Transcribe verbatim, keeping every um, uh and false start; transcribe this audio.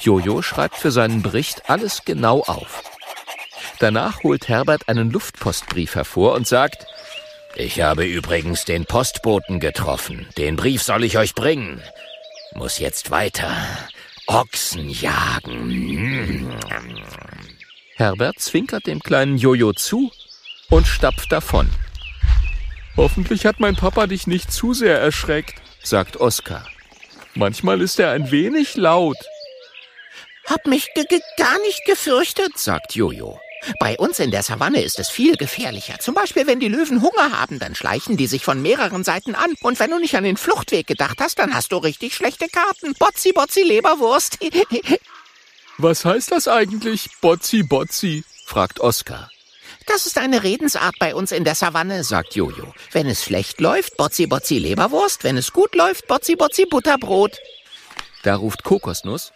Jojo schreibt für seinen Bericht alles genau auf. Danach holt Herbert einen Luftpostbrief hervor und sagt: »Ich habe übrigens den Postboten getroffen. Den Brief soll ich euch bringen. Muss jetzt weiter Ochsen jagen.« Herbert zwinkert dem kleinen Jojo zu und stapft davon. »Hoffentlich hat mein Papa dich nicht zu sehr erschreckt«, sagt Oskar. »Manchmal ist er ein wenig laut.« »Hab mich g- g- gar nicht gefürchtet«, sagt Jojo. »Bei uns in der Savanne ist es viel gefährlicher. Zum Beispiel, wenn die Löwen Hunger haben, dann schleichen die sich von mehreren Seiten an. Und wenn du nicht an den Fluchtweg gedacht hast, dann hast du richtig schlechte Karten. Botzi, Botzi, Leberwurst.« »Was heißt das eigentlich, Botzi, Botzi?«, fragt Oskar. »Das ist eine Redensart bei uns in der Savanne«, sagt Jojo. »Wenn es schlecht läuft, Botzi, Botzi, Leberwurst. Wenn es gut läuft, Botzi, Botzi, Butterbrot.« Da ruft Kokosnuss: